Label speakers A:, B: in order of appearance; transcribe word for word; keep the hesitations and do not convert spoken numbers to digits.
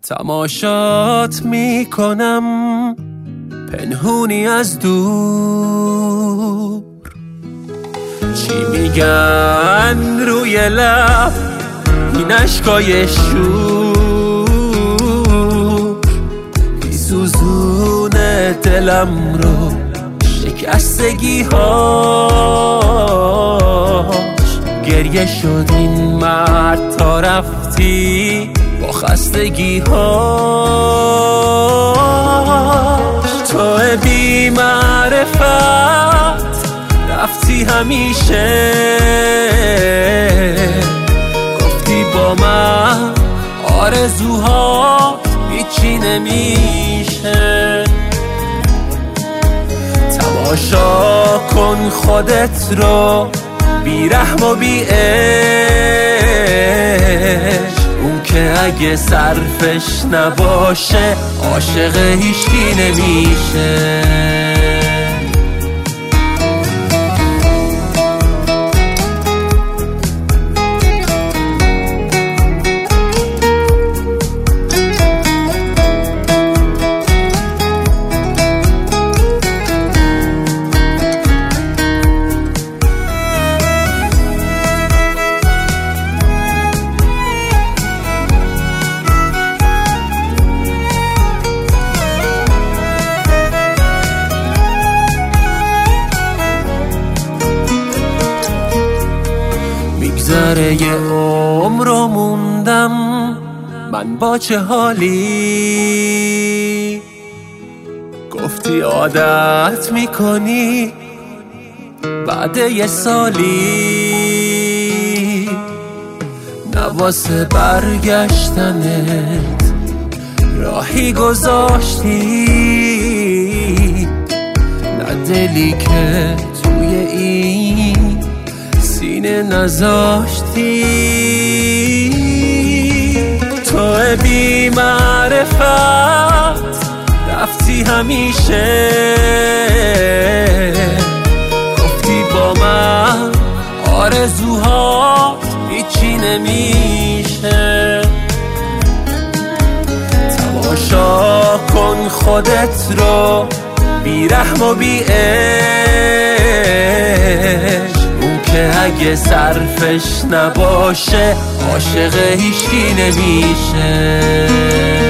A: تماشات میکنم پنهونی از دور، چی میگن روی لب این اشکای شور، میسوزونه دلم رو شکستگی هاش. گریه شد این مرد تا رفتی با خستگی هاش. تو بی معرفت رفتی همیشه، گفتی با من آرزوها هیچی نمیشه. تماشا کن خودت رو بی رحم و بی عشق، اون که اگه صرفش نباشه عاشق هیچکی نمیشه. میگذره یه عمر رو موندم من با چه حالی، گفتی عادت میکنی بعد یه سالی، نواسه برگشتنت راهی گذاشتی، نه دلی که توی این سینه نذاشتی. تو بی معرفت رفتی همیشه، گفتی با من آرزوها هیچی نمیشه. تماشا کن خودت رو بی رحم و بی عشق، که اگه صرفش نباشه عاشق هیچکی نمیشه.